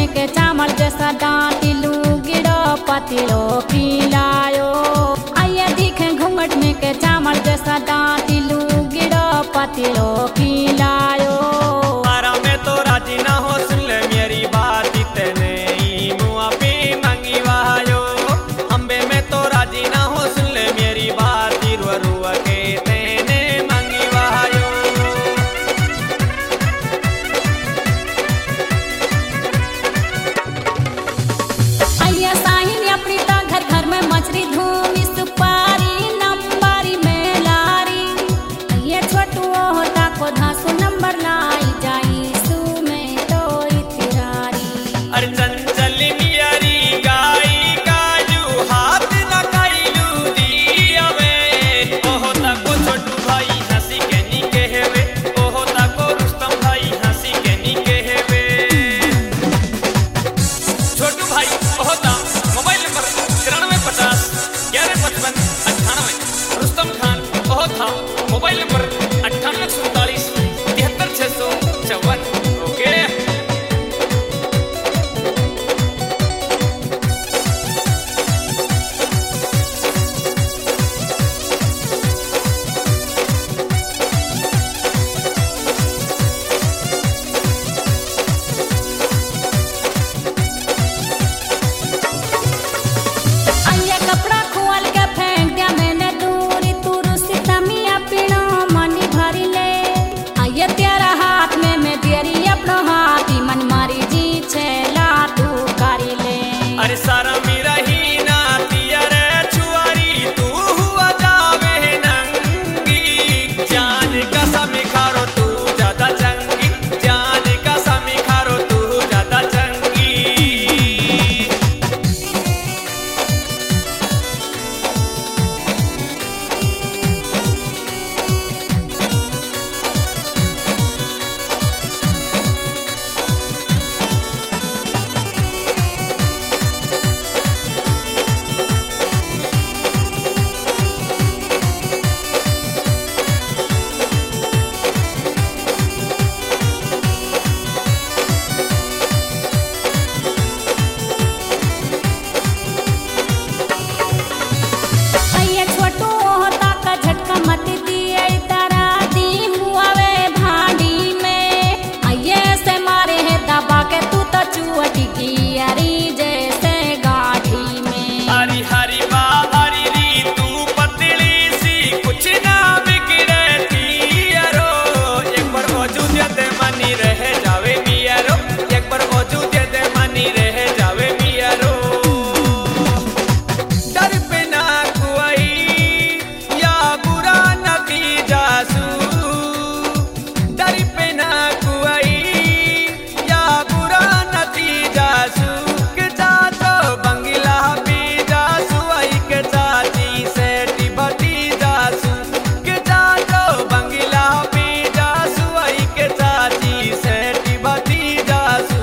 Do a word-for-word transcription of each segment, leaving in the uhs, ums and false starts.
में के चावल जैसा डांटी लू गिड़ो पतिलो खिलायो। आइए दिखे घूंघट में के चावल जैसा डांटी लू गिड़ो पतिलो खिलायो। आरा में तो राजी ना हो सुन ले मेरी बात तेने मुआ पे मंगी वायो। अम्बे में तो राजी ना हो सुन ले मेरी बात रुआ रुआ के तेने मंगी वायो। आइए साहिल अपनी ता घर घर में मछली धूमी सुपारी नंबरी में लारी। आइए छोटू होता को धासु नंबर लाई जाई सु में तो इतरारी। अरे चंचल मियारी गाई काजू हाथ न काइलू दिया वे। ओहो तको छोटू भाई हंसी के नी कहवे। ओहो तको रुस्तम भाई हंसी के नी कहवे। छोटू भाई ओहो ता मोबाइल नंबर तिरानवे पचास ग्यारह पचपन अट्ठानवे। रुस्तम खान ओहो था मोबाइल नंबर अट्ठानवे सैंतालीस तिहत्तर छह सौ चौवन। ओके आइए कपड़ा खोल के फेंक दिया मैंने दूरी तू रुसी तमिया पीणो मनी भरी ले। आइए तेरा हाथ में मैं देरी अपनो हाथ ही मन मारी जी छेला तू करी ले। अरे सारा मेरा ही ना दिया रे छुआरी तू हुआ जावे नंगी। जान का समिखारो तू ज्यादा चंगी। जान का समिखारो तू ज्यादा चंगी। आइए छोटू होता का झटका मत दिए तारा दी हुआ वे भांडी में। आइए से मारे है दबा के तू तो चुअटी की अरी जैसे गाठी में। हरी हरी बाहरी री तू पतली सी कुछ ना बिगड़े तियारो। एक बार मौजूद दे मनी रह जावे मियारो। एक बार मौजूद दे मनी रह जावे मियारो। डर पे ना कोई या बुरा नतीजा सू। डर पे ना कोई या बुरा नतीजा सू। के जातो बंगला भी जासू आई के चाची से टिबटी जासू। के जातो बंगला भी जासू आई के चाची से टिबटी जासू।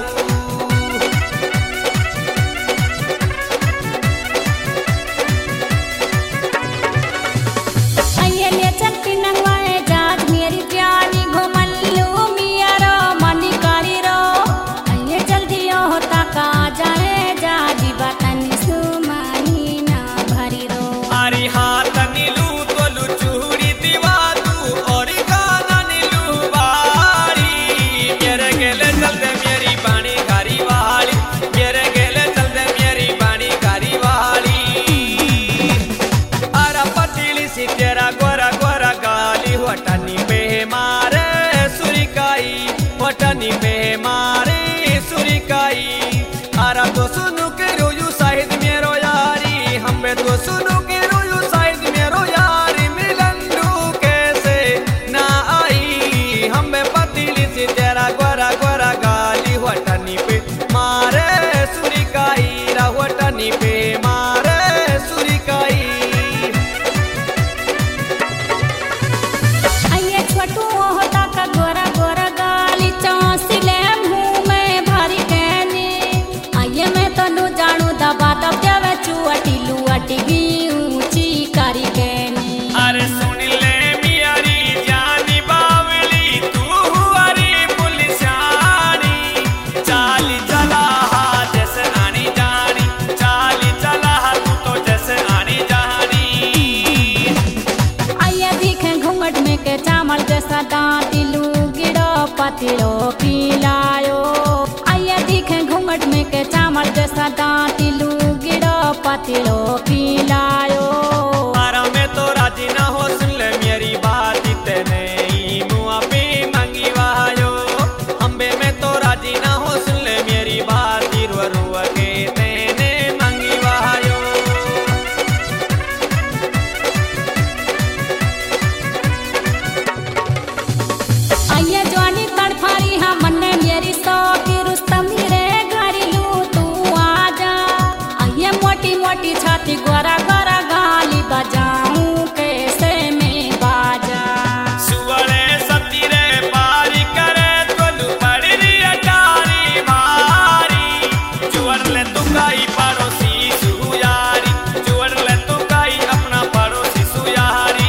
आइए ले चल पिनंगवाए जात मेरी प्यारी घुमल्लू मियारो मनी करी रो। आइए जल्दी होता का जाए जाजी बतन सुमानी ना भरी रो। अरे हाथ नीलू तोलू चूड़ी दीवा तू और गाना नीलू बारी। मेरे गेले चल दे मेरी बाणी गारी वाली। मेरे गेले चल दे मेरी बाणी गारी वाली। अरा पतीली सी तेरा गोरा गोरा गाली वटनी पे मारे सुरिकाई। वटनी पे मारे सुरिकाई। आरा तो सुनु के रोयू साहिद मेरो यारी। हमें तो सुनु के रोयू साहिद मेरो यारी। मिलंदू कैसे ना आई। हमें पतीली सी तेरा गोरा गोरा गाली वटनी पे मारे सुरिकाई। रा वटनी पे मारे सुरिकाई। आइए छोटू होता का गोरा गोरा गाली चौंसी ले मुंह में भरी कहने। आइए मैं तो नु जानू दबा दब जावे चुअटी लुअटी गी सदा दिलू गिड़ो पतिलो खिलायो आइए दिखे घूंघट में के चावल जैसा दांतिलू गिड़ो पतिलो खिलायो तारा में तो राजी ना हो सुन ले मेरी बात इतने ही मुआ पे मांगी वायो अम्बे में तो राजी ना हो सुन ले मेरी बात रुआ रुआ के तेने मांगी वायो आइए जवानी तड़फारी हाँ मन्ने मेरी सौ की रुस्तम रे घरेलू तू आजा आइए मोटी मोटी छाती गोरा गोरा गाली बजाऊं कैसे में बाजा सुवले सती रे पारी करे तोलू पड़ी री अटारी मारी जुवर ले तू काई पड़ोसी सुयारी जुवर ले तू काई अपना पड़ोसी सुयारी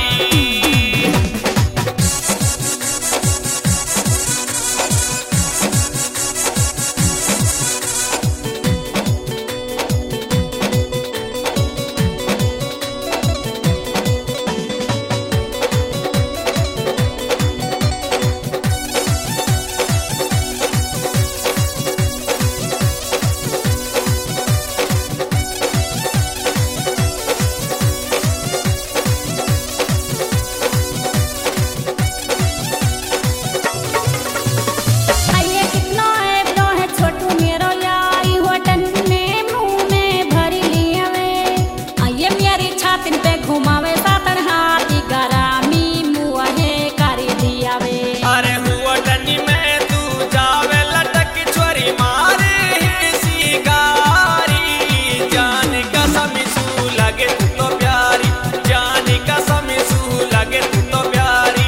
आइए कितना है बड़ो है छोटू मेरो यारी होटल में मुंह में भरी लिया वे आइए मेरी छातिन पे घुमावे सातन हाथी गरामी मुआ है करी दिया वे अरे हुआ टनी में तू जावे लटक छोरी मारे है सिगारी जान का समिसू लगे तू तो प्यारी जान का समिसू लगे तू तो प्यारी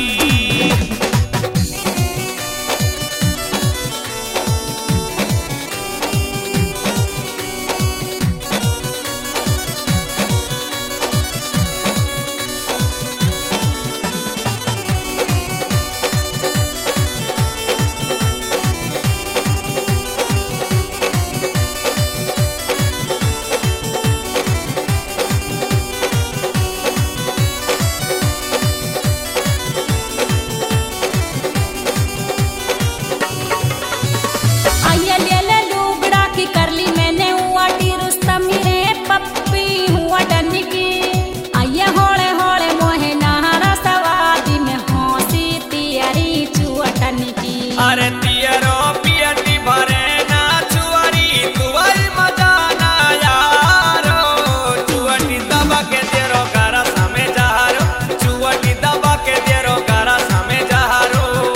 आइए ले ले लुगड़ा की करली मैंने हुआ टी रुस्तम रे पप्पी हुआ डनी की आइए होले होले मोहे नहरा सवादी में हंसी तियारी चुअटन की अरे तियरो पियती भरे ना चुआरी तुवाई मजा ना यारो चुअटी दबा के तेरो करा समे जहारो चुअटी दबा के तेरो करा समे जहारो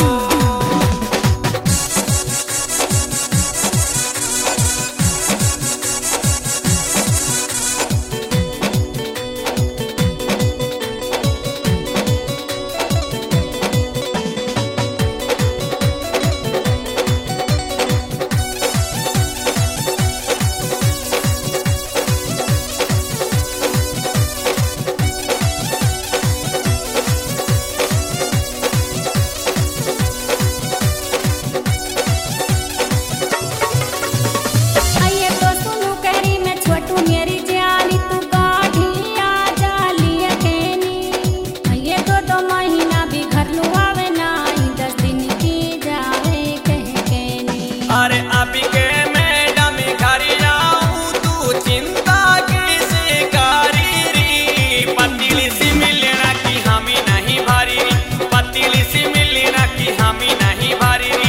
आइए तो सुनो कहरी में छोटू मेरी जानी तू गाढ़ी आ जाली अकेनी आइए तो दो महीना भी घर लुआवे नाई दस दिन की जावे कह केनी अरे अभी के मैडम घर आऊं तू चिंता कैसे करी री पतली सी मिलना की हमी नहीं भारी री पतली सी मिलना की हमी नहीं भारी री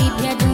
भी भेजू